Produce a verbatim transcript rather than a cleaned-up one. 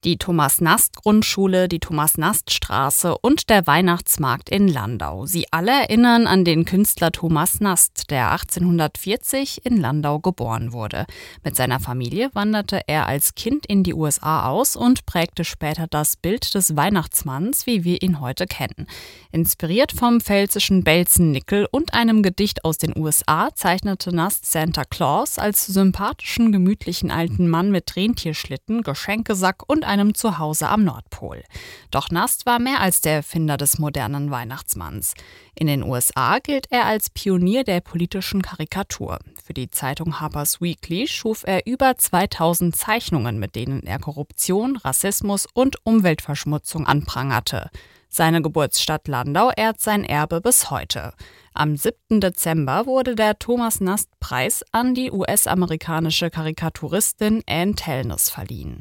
Die Thomas-Nast-Grundschule, die Thomas-Nast-Straße und der Weihnachtsmarkt in Landau. Sie alle erinnern an den Künstler Thomas Nast, der achtzehnhundertvierzig in Landau geboren wurde. Mit seiner Familie wanderte er als Kind in die U S A aus und prägte später das Bild des Weihnachtsmanns, wie wir ihn heute kennen. Inspiriert vom pfälzischen Belzennickel und einem Gedicht aus den U S A zeichnete Nast Santa Claus als sympathischen, gemütlichen alten Mann mit Rentierschlitten, Geschenkesack und einem Zuhause am Nordpol. Doch Nast war mehr als der Erfinder des modernen Weihnachtsmanns. In den U S A gilt er als Pionier der politischen Karikatur. Für die Zeitung Harper's Weekly schuf er über zweitausend Zeichnungen, mit denen er Korruption, Rassismus und Umweltverschmutzung anprangerte. Seine Geburtsstadt Landau ehrt sein Erbe bis heute. Am siebten Dezember wurde der Thomas-Nast-Preis an die U S-amerikanische Karikaturistin Ann Tellnes verliehen.